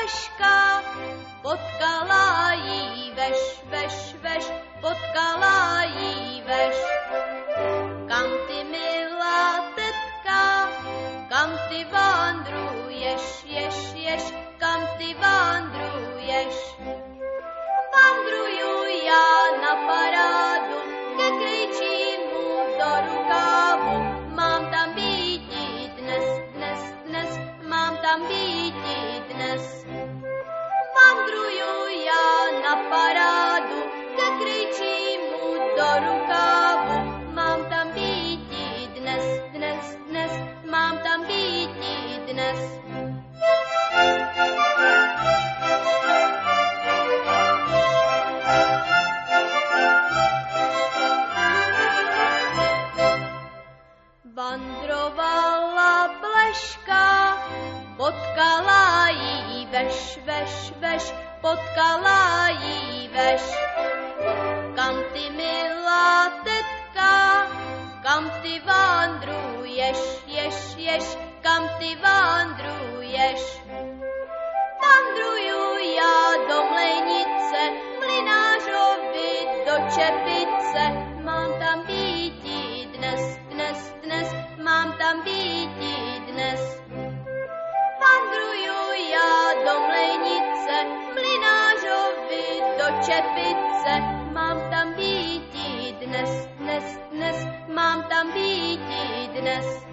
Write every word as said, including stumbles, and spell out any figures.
bleška, potkala jí veš, veš, veš, potkala jí veš. Kam ty, milá tetka, kam ty vandruješ, ješ, ješ, kam ty vandruješ? Vandruju já na parádu, ke kryčímu do rukávu. Mám tam býti dnes, dnes, dnes, mám tam býti dnes. Vandruju já na parádu, ke kryčímu do rukávu. Mám tam býti dnes, dnes, dnes, mám tam býti dnes. Vandrovala bleška, potkala jí veš, veš, veš, potkala jí veš. Kam ty, milá tetka, kam ty vandruješ, ješ, ješ, kam ty vandruješ? Vandruju já do mlejnice, mlynářovi do čepice. Mám tam býti dnes, dnes, dnes, mám tam býti dnes. Vandruju já do mlejnice, mlynářovi do čepice. Mám tam býti dnes, dnes, dnes, mám tam býti dnes.